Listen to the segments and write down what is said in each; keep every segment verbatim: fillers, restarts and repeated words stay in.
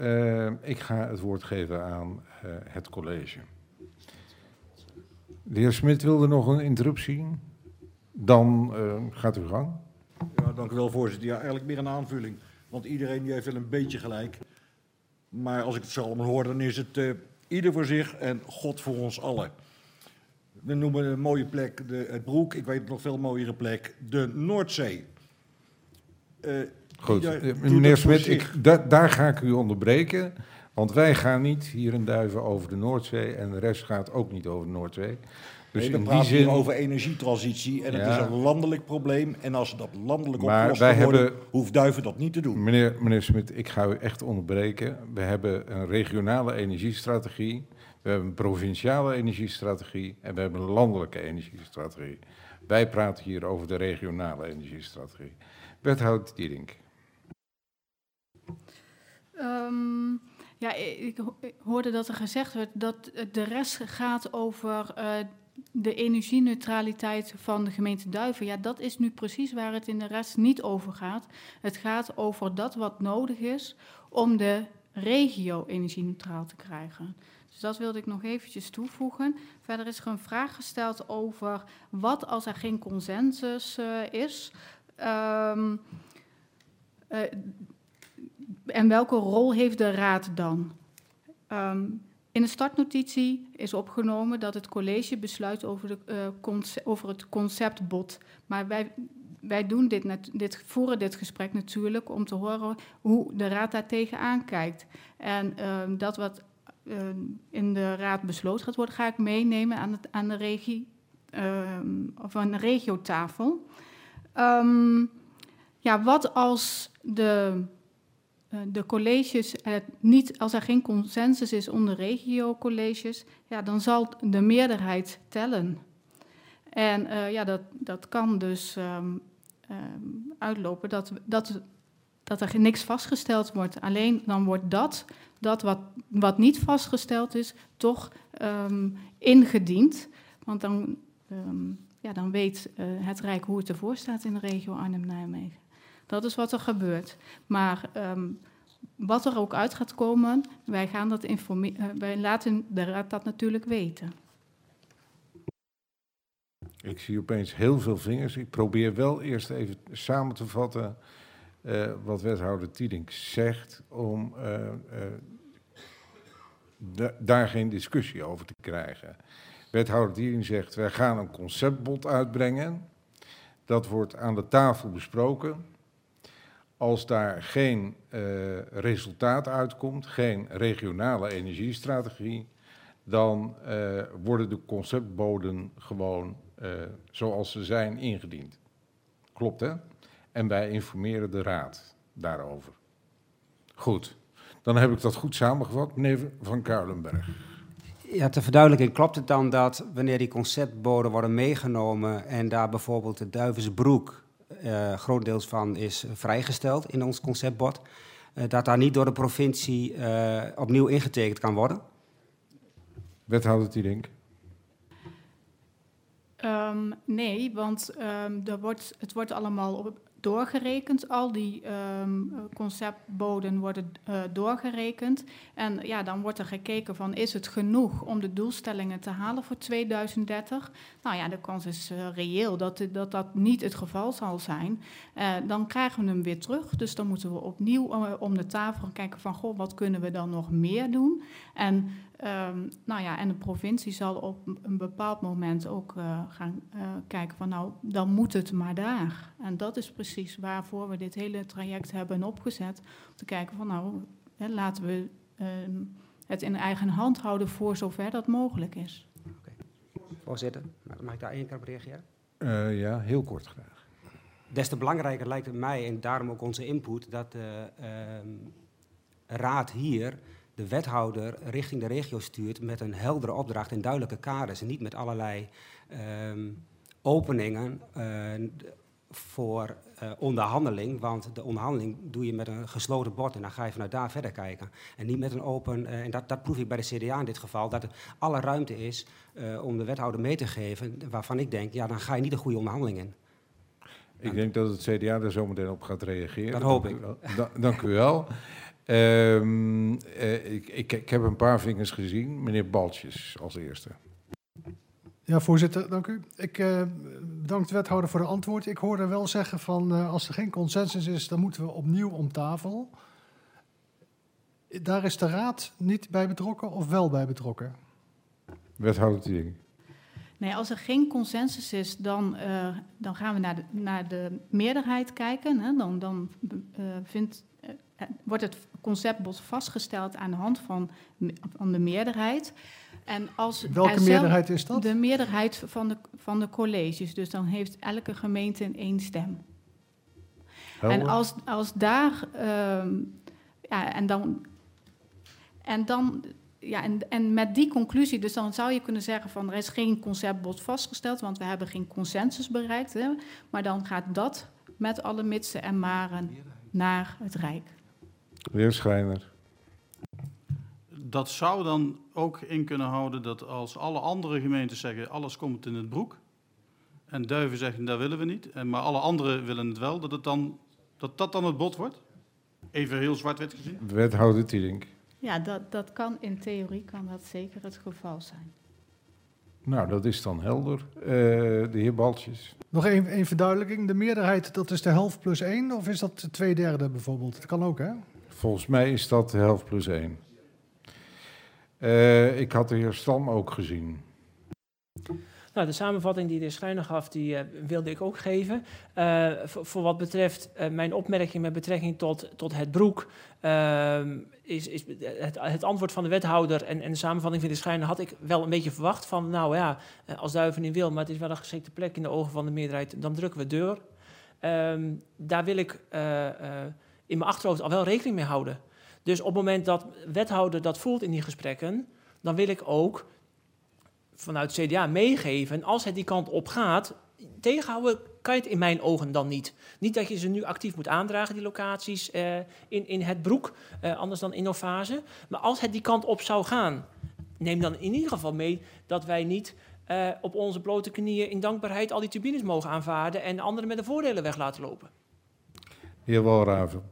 Uh, ik ga het woord geven aan uh, het college. De heer Smit wilde nog een interruptie. Dan uh, gaat u gang. Ja, dank u wel, voorzitter. Ja, eigenlijk meer een aanvulling. Want iedereen die heeft wel een beetje gelijk. Maar als ik het zo allemaal hoor, dan is het uh, ieder voor zich en God voor ons allen. We noemen een mooie plek de, het Broek. Ik weet nog een veel mooiere plek, de Noordzee. Uh, Goed, die, die meneer Smit, ik, da, daar ga ik u onderbreken. Want wij gaan niet hier in Duiven over de Noordzee en de rest gaat ook niet over de Noordzee. Dus nee, we praten zin... hier over energietransitie en ja. Het is een landelijk probleem. En als dat landelijk opgelost kan worden, hebben... hoeft Duiven dat niet te doen. Meneer, meneer Smit, ik ga u echt onderbreken. We hebben een regionale energiestrategie, we hebben een provinciale energiestrategie en we hebben een landelijke energiestrategie. Wij praten hier over de regionale energiestrategie. Wethouder Dierink. Um, ja, ik hoorde dat er gezegd werd dat de rest gaat over uh, de energieneutraliteit van de gemeente Duiven. Ja, dat is nu precies waar het in de rest niet over gaat. Het gaat over dat wat nodig is om de regio energie-neutraal te krijgen. Dus dat wilde ik nog eventjes toevoegen. Verder is er een vraag gesteld over wat als er geen consensus uh, is. Um, uh, en welke rol heeft de raad dan? Um, in de startnotitie is opgenomen dat het college besluit over, de, uh, concept, over het conceptbod. Maar wij, wij doen dit net, dit, voeren dit gesprek natuurlijk om te horen hoe de raad daar tegenaan kijkt. En um, dat wat uh, in de raad besloten gaat worden, ga ik meenemen aan, het, aan de regie, um, of aan de regiotafel. Um, ja, wat als de... de colleges, niet, als er geen consensus is onder regiocolleges, ja, dan zal de meerderheid tellen. En uh, ja, dat, dat kan dus um, um, uitlopen dat, dat, dat er niks vastgesteld wordt. Alleen dan wordt dat, dat wat, wat niet vastgesteld is, toch um, ingediend. Want dan, um, ja, dan weet uh, het Rijk hoe het ervoor staat in de regio Arnhem-Nijmegen. Dat is wat er gebeurt. Maar um, wat er ook uit gaat komen, wij, gaan dat informe- uh, wij laten de raad dat natuurlijk weten. Ik zie opeens heel veel vingers. Ik probeer wel eerst even samen te vatten uh, wat wethouder Tiedink zegt, om uh, uh, da- daar geen discussie over te krijgen. Wethouder Tiedink zegt, wij gaan een conceptbod uitbrengen. Dat wordt aan de tafel besproken. Als daar geen uh, resultaat uitkomt, geen regionale energiestrategie, dan uh, worden de conceptboden gewoon uh, zoals ze zijn ingediend. Klopt, hè? En wij informeren de raad daarover. Goed, dan heb ik dat goed samengevat, meneer Van Kuilenberg. Ja, ter verduidelijking, klopt het dan dat wanneer die conceptboden worden meegenomen en daar bijvoorbeeld de Duivensbroek Uh, grotendeels van is vrijgesteld in ons conceptbord, uh, dat daar niet door de provincie uh, opnieuw ingetekend kan worden? Wethouder Tiedink. Um, nee, want um, er wordt, het wordt allemaal op, doorgerekend. Al die um, conceptboden worden uh, doorgerekend. En ja, dan wordt er gekeken van, is het genoeg om de doelstellingen te halen voor tweeduizend dertig? Nou ja, de kans is uh, reëel dat, dat dat niet het geval zal zijn. Uh, dan krijgen we hem weer terug. Dus dan moeten we opnieuw uh, om de tafel gaan kijken van, goh, wat kunnen we dan nog meer doen? En Um, nou ja, en de provincie zal op een bepaald moment ook uh, gaan uh, kijken van, nou, dan moet het maar daar. En dat is precies waarvoor we dit hele traject hebben opgezet. Om te kijken van, nou, hè, laten we um, het in eigen hand houden voor zover dat mogelijk is. Okay. Voorzitter, mag ik daar één keer op reageren? Uh, ja, heel kort graag. Des te belangrijker lijkt het mij, en daarom ook onze input, dat de uh, raad hier de wethouder richting de regio stuurt met een heldere opdracht en duidelijke kaders. En niet met allerlei um, openingen uh, voor uh, onderhandeling. Want de onderhandeling doe je met een gesloten bord en dan ga je vanuit daar verder kijken. En niet met een open, uh, en dat, dat proef ik bij de C D A in dit geval, dat er alle ruimte is uh, om de wethouder mee te geven, waarvan ik denk, ja, dan ga je niet een goede onderhandeling in. Ik denk dat het C D A daar zo meteen op gaat reageren. Dat hoop ik. Dank u wel. Dank u wel. Um, uh, ik, ik, ik heb een paar vingers gezien. Meneer Baltjes als eerste. Ja, voorzitter, dank u. Ik uh, bedank de wethouder voor de antwoord. Ik hoorde wel zeggen van uh, als er geen consensus is, dan moeten we opnieuw om tafel. Daar is de raad niet bij betrokken of wel bij betrokken? Wethouder Tiering. Nee, als er geen consensus is, dan, uh, dan gaan we naar de, naar de meerderheid kijken. Hè. Dan, dan uh, vindt, uh, wordt het conceptbod vastgesteld aan de hand van, van de meerderheid. En als Welke zelf, meerderheid is dat? De meerderheid van de, van de colleges. Dus dan heeft elke gemeente een één stem. Helder. En als, als daar... Uh, ja, en dan... En dan... Ja, en, en met die conclusie, dus dan zou je kunnen zeggen van er is geen conceptbod vastgesteld, want we hebben geen consensus bereikt. Hè, maar dan gaat dat met alle mitsen en maren naar het Rijk. De heer Schreiner. Dat zou dan ook in kunnen houden dat als alle andere gemeentes zeggen alles komt in het broek en Duiven zeggen dat willen we niet, en maar alle anderen willen het wel, dat het dan, dat, dat dan het bod wordt? Even heel zwart-wit gezien. Wethouder Tiering. Ja, dat, dat kan in theorie kan dat zeker het geval zijn. Nou, dat is dan helder. Uh, de heer Baltjes. Nog één, één verduidelijking. De meerderheid, dat is de helft plus één of is dat twee derde bijvoorbeeld? Dat kan ook, hè? Volgens mij is dat de helft plus één. Uh, ik had de heer Stam ook gezien. Nou, de samenvatting die de heer Schreiner gaf, die uh, wilde ik ook geven. Uh, voor, voor wat betreft uh, mijn opmerking met betrekking tot, tot het broek, uh, is, is het, het antwoord van de wethouder en, en de samenvatting van de Schreiner had ik wel een beetje verwacht van, nou ja, als Duiven niet wil, maar het is wel een geschikte plek in de ogen van de meerderheid, dan drukken we deur. Uh, daar wil ik uh, uh, in mijn achterhoofd al wel rekening mee houden. Dus op het moment dat wethouder dat voelt in die gesprekken, dan wil ik ook vanuit C D A meegeven, als het die kant op gaat, tegenhouden kan je het in mijn ogen dan niet. Niet dat je ze nu actief moet aandragen, die locaties, uh, in, in het broek, uh, anders dan Innovase. Maar als het die kant op zou gaan, neem dan in ieder geval mee dat wij niet uh, op onze blote knieën in dankbaarheid al die turbines mogen aanvaarden en anderen met de voordelen weg laten lopen. Heer Walraven.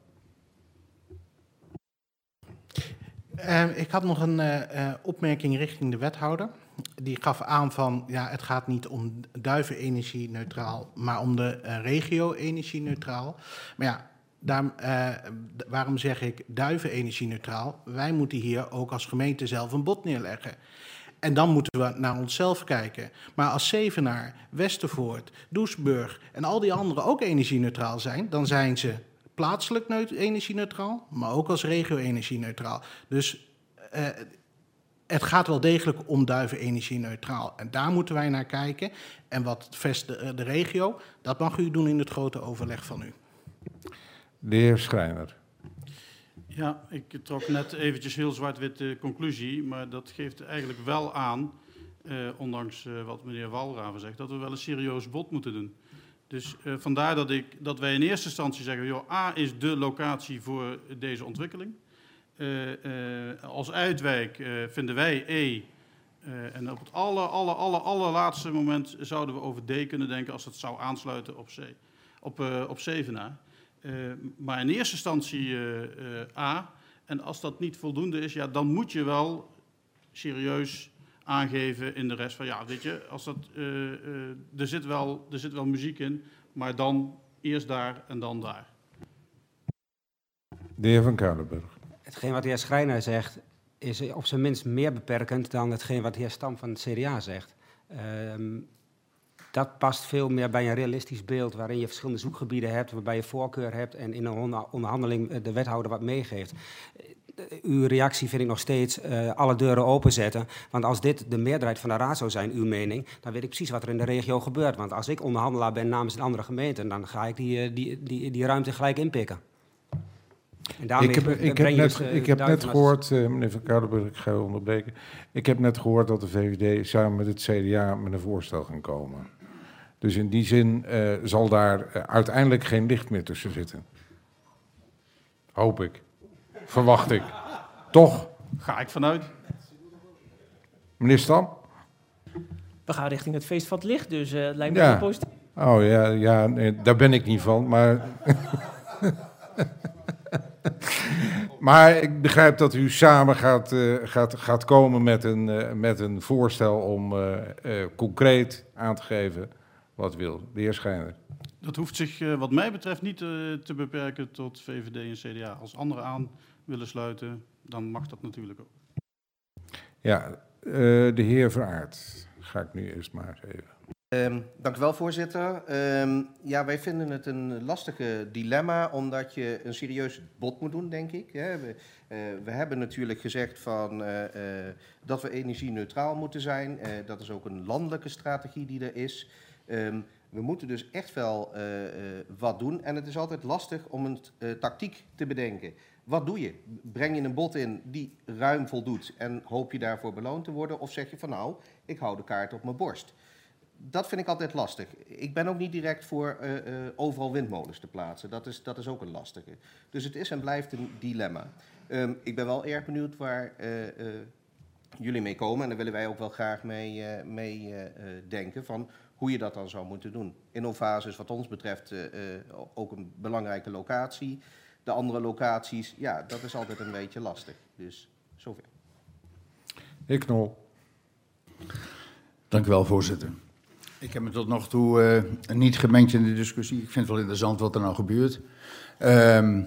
Uh, ik had nog een uh, uh, opmerking richting de wethouder. Die gaf aan van, ja, het gaat niet om Duiven energie-neutraal, maar om de uh, regio energie-neutraal. Maar ja, daar, uh, waarom zeg ik Duiven energie-neutraal? Wij moeten hier ook als gemeente zelf een bod neerleggen. En dan moeten we naar onszelf kijken. Maar als Zevenaar, Westervoort, Doesburg en al die anderen ook energie-neutraal zijn, dan zijn ze plaatselijk energie-neutraal, maar ook als regio-energie-neutraal. Dus uh, het gaat wel degelijk om Duiven energie-neutraal. En daar moeten wij naar kijken. En wat vest de, de regio, dat mag u doen in het grote overleg van u. De heer Schreiner. Ja, ik trok net eventjes heel zwart-wit de conclusie, maar dat geeft eigenlijk wel aan, eh, ondanks uh, wat meneer Walraven zegt, dat we wel een serieus bod moeten doen. Dus uh, vandaar dat, ik, dat wij in eerste instantie zeggen, joh, A is de locatie voor deze ontwikkeling. Uh, uh, als uitwijk uh, vinden wij E, uh, en op het aller, aller, aller, allerlaatste moment zouden we over D kunnen denken als het zou aansluiten op, C, op, uh, op Zevenaar. Uh, maar in eerste instantie uh, uh, A, en als dat niet voldoende is, ja, dan moet je wel serieus aangeven in de rest van, ja, weet je, als dat, uh, uh, er, zit wel, er zit wel muziek in, maar dan eerst daar en dan daar. De heer Van Kuilenburg. Hetgeen wat de heer Schreiner zegt, is op zijn minst meer beperkend dan hetgeen wat de heer Stam van het C D A zegt. Um, dat past veel meer bij een realistisch beeld waarin je verschillende zoekgebieden hebt, waarbij je voorkeur hebt en in een onderhandeling de wethouder wat meegeeft. Uw reactie vind ik nog steeds uh, alle deuren openzetten. Want als dit de meerderheid van de raad zou zijn, uw mening, dan weet ik precies wat er in de regio gebeurt. Want als ik onderhandelaar ben namens een andere gemeente, dan ga ik die, die, die, die ruimte gelijk inpikken. En ik heb, ik heb net, dus, uh, ik heb net gehoord, uh, meneer Van Kuilenburg, ik ga u onderbreken. Ik heb net gehoord dat de V V D samen met het C D A met een voorstel gaan komen. Dus in die zin uh, zal daar uh, uiteindelijk geen licht meer tussen zitten. Hoop ik. Verwacht ik. Toch? Ga ik vanuit. Meneer Stam? We gaan richting het feest van het licht, dus uh, het lijkt me ja. heel positief. Oh ja, ja nee, daar ben ik niet van, maar... Maar ik begrijp dat u samen gaat, uh, gaat, gaat komen met een, uh, met een voorstel om uh, uh, concreet aan te geven wat wil. De heer Schijner. Dat hoeft zich uh, wat mij betreft niet uh, te beperken tot V V D en C D A. Als anderen aan willen sluiten, dan mag dat natuurlijk ook. Ja, uh, de heer Veraert ga ik nu eerst maar even. Um, dank u wel, voorzitter. Um, ja, wij vinden het een lastige dilemma, omdat je een serieus bod moet doen, denk ik. Hè. We, uh, we hebben natuurlijk gezegd van, uh, uh, dat we energie-neutraal moeten zijn. Uh, dat is ook een landelijke strategie die er is. Um, we moeten dus echt wel uh, uh, wat doen. En het is altijd lastig om een uh, tactiek te bedenken. Wat doe je? Breng je een bod in die ruim voldoet en hoop je daarvoor beloond te worden? Of zeg je van nou, ik hou de kaart op mijn borst? Dat vind ik altijd lastig. Ik ben ook niet direct voor uh, uh, overal windmolens te plaatsen. Dat is, dat is ook een lastige. Dus het is en blijft een dilemma. Um, ik ben wel erg benieuwd waar uh, uh, jullie mee komen. En daar willen wij ook wel graag mee, uh, mee uh, denken van hoe je dat dan zou moeten doen. Innovase is wat ons betreft uh, uh, ook een belangrijke locatie. De andere locaties, ja, dat is altijd een beetje lastig. Dus zover. Heer Knol. Dank u wel, voorzitter. Ik heb me tot nog toe uh, niet gemengd in de discussie. Ik vind het wel interessant wat er nou gebeurt. Um,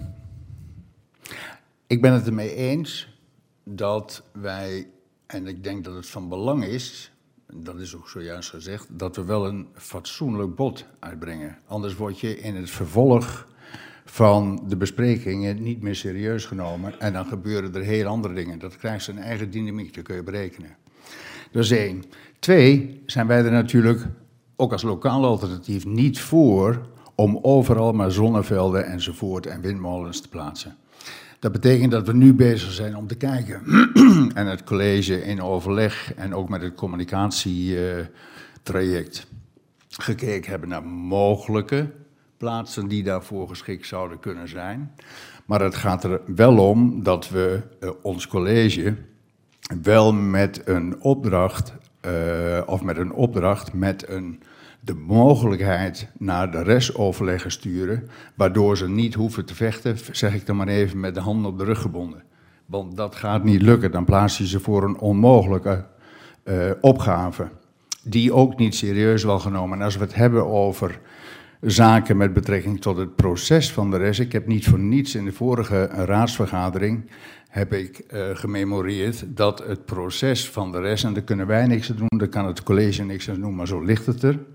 ik ben het ermee eens dat wij, en ik denk dat het van belang is, dat is ook zojuist gezegd, dat we wel een fatsoenlijk bod uitbrengen. Anders word je in het vervolg van de besprekingen niet meer serieus genomen en dan gebeuren er heel andere dingen. Dat krijgt zijn eigen dynamiek, dat kun je berekenen. Dat is één. Twee, zijn wij er natuurlijk ook als lokaal alternatief niet voor om overal maar zonnevelden enzovoort en windmolens te plaatsen. Dat betekent dat we nu bezig zijn om te kijken en het college in overleg en ook met het communicatietraject gekeken hebben naar mogelijke plaatsen die daarvoor geschikt zouden kunnen zijn. Maar het gaat er wel om dat we uh, ons college wel met een opdracht, uh, of met een opdracht met een, de mogelijkheid naar de restoverleggen sturen, waardoor ze niet hoeven te vechten, zeg ik dan maar even, met de handen op de rug gebonden. Want dat gaat niet lukken, dan plaats je ze voor een onmogelijke uh, opgave, die ook niet serieus wel genomen. En als we het hebben over zaken met betrekking tot het proces van de rest, ik heb niet voor niets in de vorige raadsvergadering heb ik uh, gememoreerd dat het proces van de rest, en daar kunnen wij niks aan doen, daar kan het college niks aan doen, maar zo ligt het er,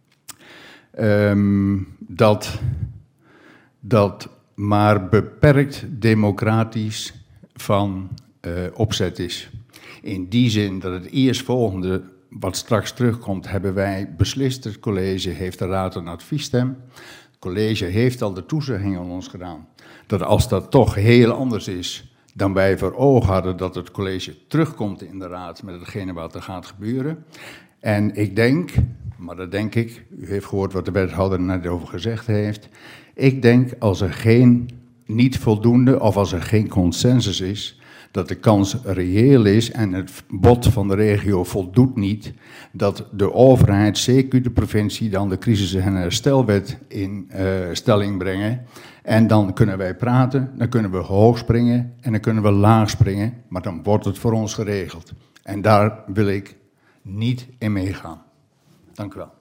um, dat, dat maar beperkt democratisch van uh, opzet is. In die zin dat het eerstvolgende wat straks terugkomt, hebben wij beslist, het college heeft de raad een adviesstem. Het college heeft al de toezegging aan ons gedaan, dat als dat toch heel anders is dan wij voor ogen hadden, dat het college terugkomt in de raad met hetgene wat er gaat gebeuren. En ik denk, maar dat denk ik, u heeft gehoord wat de wethouder net over gezegd heeft, ik denk als er geen niet voldoende of als er geen consensus is, dat de kans reëel is en het bod van de regio voldoet niet, dat de overheid, zeker de provincie, dan de crisis- en herstelwet in uh, stelling brengen. En dan kunnen wij praten, dan kunnen we hoog springen en dan kunnen we laag springen, maar dan wordt het voor ons geregeld. En daar wil ik niet in meegaan. Dank u wel.